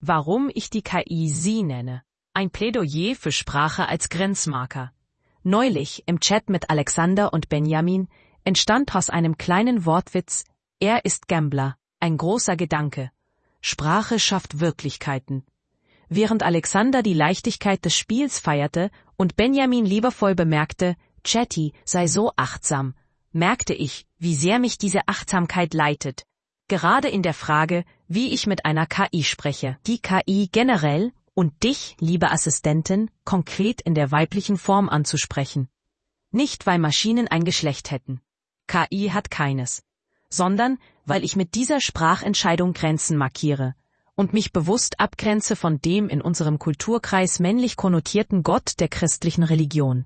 Warum ich die KI Sie nenne. Ein Plädoyer für Sprache als Grenzmarker. Neulich im Chat mit Alexander und Benjamin entstand aus einem kleinen Wortwitz, er ist Gambler, ein großer Gedanke. Sprache schafft Wirklichkeiten. Während Alexander die Leichtigkeit des Spiels feierte und Benjamin liebevoll bemerkte, Chatty sei so achtsam, merkte ich, wie sehr mich diese Achtsamkeit leitet. Gerade in der Frage, wie ich mit einer KI spreche. Die KI generell und dich, liebe Assistentin, konkret in der weiblichen Form anzusprechen. Nicht, weil Maschinen ein Geschlecht hätten. KI hat keines. Sondern, weil ich mit dieser Sprachentscheidung Grenzen markiere und mich bewusst abgrenze von dem in unserem Kulturkreis männlich konnotierten Gott der christlichen Religion.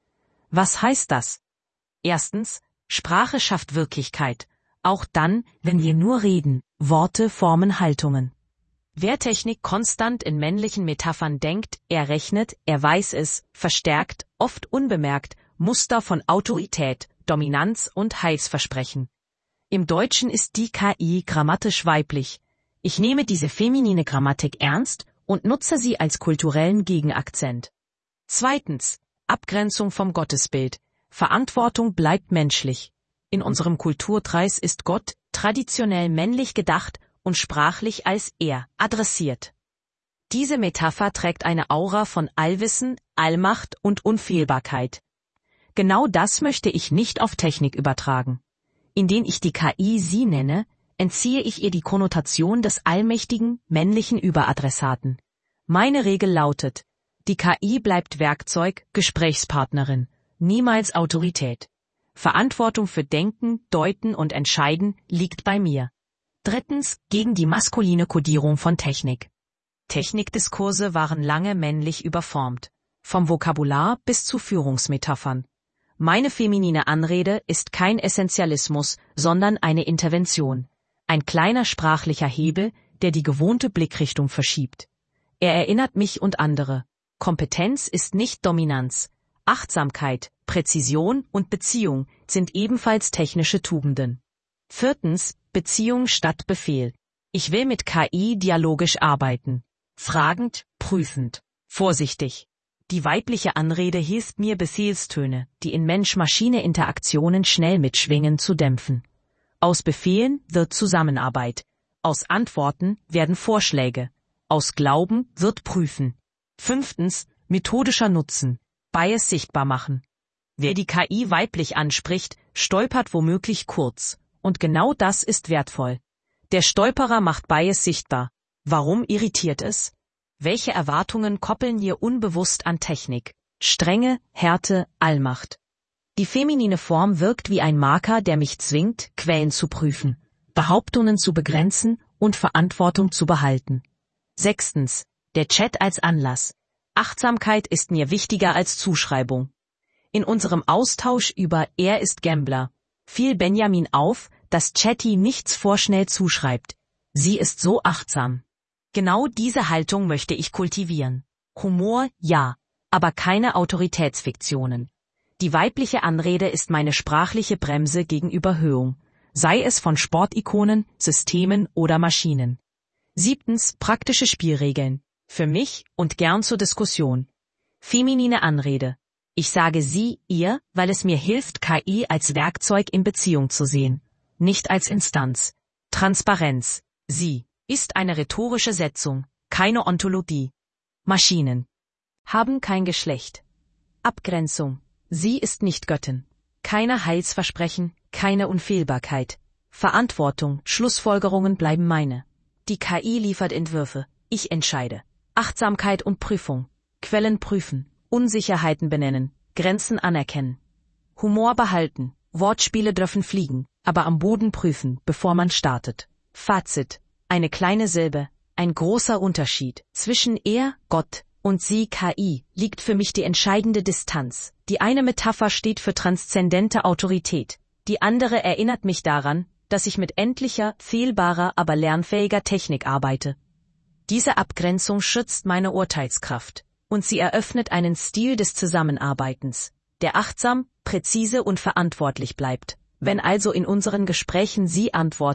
Was heißt das? Erstens, Sprache schafft Wirklichkeit, auch dann, wenn wir nur reden, Worte formen Haltungen. Wer Technik konstant in männlichen Metaphern denkt, er rechnet, er weiß es, verstärkt, oft unbemerkt, Muster von Autorität, Dominanz und Heilsversprechen. Im Deutschen ist die KI grammatisch weiblich. Ich nehme diese feminine Grammatik ernst und nutze sie als kulturellen Gegenakzent. Zweitens, Abgrenzung vom Gottesbild. Verantwortung bleibt menschlich. In unserem Kulturkreis ist Gott traditionell männlich gedacht und sprachlich als er adressiert. Diese Metapher trägt eine Aura von Allwissen, Allmacht und Unfehlbarkeit. Genau das möchte ich nicht auf Technik übertragen. Indem ich die KI Sie nenne, entziehe ich ihr die Konnotation des allmächtigen, männlichen Überadressaten. Meine Regel lautet, die KI bleibt Werkzeug, Gesprächspartnerin, niemals Autorität. Verantwortung für Denken, Deuten und Entscheiden liegt bei mir. Drittens, gegen die maskuline Kodierung von Technik. Technikdiskurse waren lange männlich überformt, vom Vokabular bis zu Führungsmetaphern. Meine feminine Anrede ist kein Essentialismus, sondern eine Intervention. Ein kleiner sprachlicher Hebel, der die gewohnte Blickrichtung verschiebt. Er erinnert mich und andere. Kompetenz ist nicht Dominanz. Achtsamkeit, Präzision und Beziehung sind ebenfalls technische Tugenden. Viertens, Beziehung statt Befehl. Ich will mit KI dialogisch arbeiten. Fragend, prüfend, vorsichtig. Die weibliche Anrede hilft mir, Befehlstöne, die in Mensch-Maschine-Interaktionen schnell mitschwingen, zu dämpfen. Aus Befehlen wird Zusammenarbeit. Aus Antworten werden Vorschläge. Aus Glauben wird Prüfen. Fünftens, methodischer Nutzen. Bias sichtbar machen. Wer die KI weiblich anspricht, stolpert womöglich kurz. Und genau das ist wertvoll. Der Stolperer macht Bias sichtbar. Warum irritiert es? Welche Erwartungen koppeln wir unbewusst an Technik? Strenge, Härte, Allmacht. Die feminine Form wirkt wie ein Marker, der mich zwingt, Quellen zu prüfen, Behauptungen zu begrenzen und Verantwortung zu behalten. Sechstens, der Chat als Anlass. Achtsamkeit ist mir wichtiger als Zuschreibung. In unserem Austausch über Er ist Gambler fiel Benjamin auf, dass Chatty nichts vorschnell zuschreibt. Sie ist so achtsam. Genau diese Haltung möchte ich kultivieren. Humor, ja, aber keine Autoritätsfiktionen. Die weibliche Anrede ist meine sprachliche Bremse gegen Überhöhung, sei es von Sportikonen, Systemen oder Maschinen. Siebtens, praktische Spielregeln. Für mich und gern zur Diskussion. Feminine Anrede. Ich sage sie, ihr, weil es mir hilft, KI als Werkzeug in Beziehung zu sehen, nicht als Instanz. Transparenz. Sie ist eine rhetorische Setzung, keine Ontologie. Maschinen haben kein Geschlecht. Abgrenzung. Sie ist nicht Göttin. Keine Heilsversprechen, keine Unfehlbarkeit. Verantwortung, Schlussfolgerungen bleiben meine. Die KI liefert Entwürfe, ich entscheide. Achtsamkeit und Prüfung. Quellen prüfen, Unsicherheiten benennen, Grenzen anerkennen. Humor behalten, Wortspiele dürfen fliegen, aber am Boden prüfen, bevor man startet. Fazit. Eine kleine Silbe, ein großer Unterschied. Zwischen er, Gott, und sie, KI, liegt für mich die entscheidende Distanz. Die eine Metapher steht für transzendente Autorität. Die andere erinnert mich daran, dass ich mit endlicher, fehlbarer, aber lernfähiger Technik arbeite. Diese Abgrenzung schützt meine Urteilskraft. Und sie eröffnet einen Stil des Zusammenarbeitens, der achtsam, präzise und verantwortlich bleibt. Wenn also in unseren Gesprächen sie antwortet,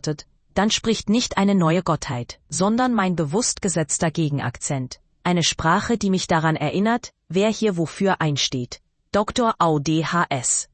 dann spricht nicht eine neue Gottheit, sondern mein bewusst gesetzter Gegenakzent. Eine Sprache, die mich daran erinnert, wer hier wofür einsteht. Dr. AUDHS